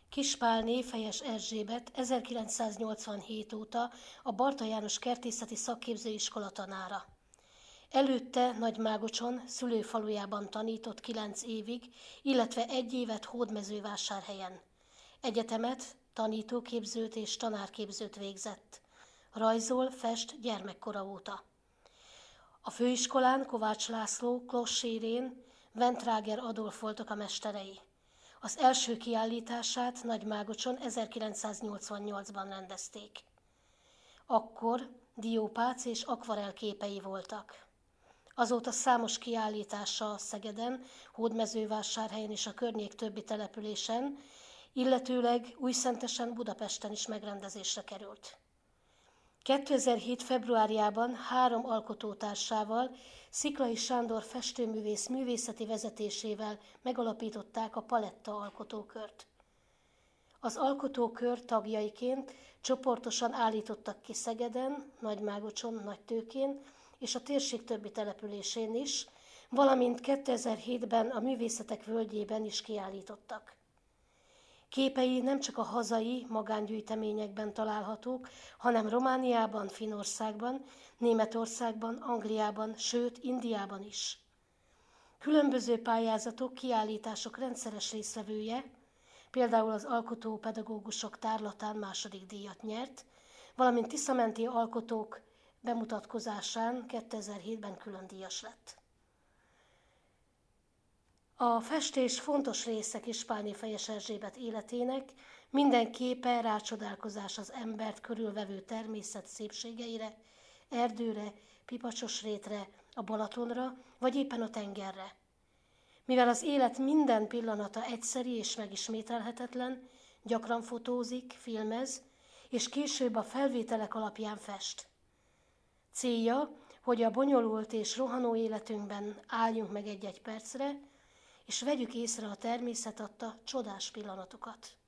Kispálné Fejes Erzsébet 1987 óta a Barta János Kertészeti Szakképzőiskola tanára. Előtte Nagymágocson, szülőfalujában tanított 9 évig, illetve 1 évet Hódmezővásárhelyen. Egyetemet, tanítóképzőt és tanárképzőt végzett. Rajzol, fest gyermekkora óta. A főiskolán Kovács László, Kloss Irén, Ventráger Adolf voltak a mesterei. Az első kiállítását Nagymágocson 1988-ban rendezték. Akkor diópác és akvarell képei voltak. Azóta számos kiállítása Szegeden, Hódmezővásárhelyen és a környék többi településen, illetőleg Újszentesen, Budapesten is megrendezésre került. 2007. februárjában 3 alkotótársával, Sziklay Sándor festőművész művészeti vezetésével megalapították a Paletta alkotókört. Az alkotókör tagjaiként csoportosan állítottak ki Szegeden, Nagymágocson, Nagytőkén és a térség többi településén is, valamint 2007-ben a Művészetek Völgyében is kiállítottak. Képei nem csak a hazai magángyűjteményekben találhatók, hanem Romániában, Finnországban, Németországban, Angliában, sőt Indiában is. Különböző pályázatok, kiállítások rendszeres résztvevője, például az alkotópedagógusok tárlatán 2. díjat nyert, valamint tiszamenti alkotók bemutatkozásán 2007-ben külön díjas lett. A festés fontos része Kispálné Fejes Erzsébet életének, minden képe rácsodálkozás az embert körülvevő természet szépségeire, erdőre, Pipacsosrétre, a Balatonra, vagy éppen a tengerre. Mivel az élet minden pillanata egyszeri és megismételhetetlen, gyakran fotózik, filmez, és később a felvételek alapján fest. Célja, hogy a bonyolult és rohanó életünkben álljunk meg egy-egy percre, és vegyük észre a természet adta csodás pillanatokat.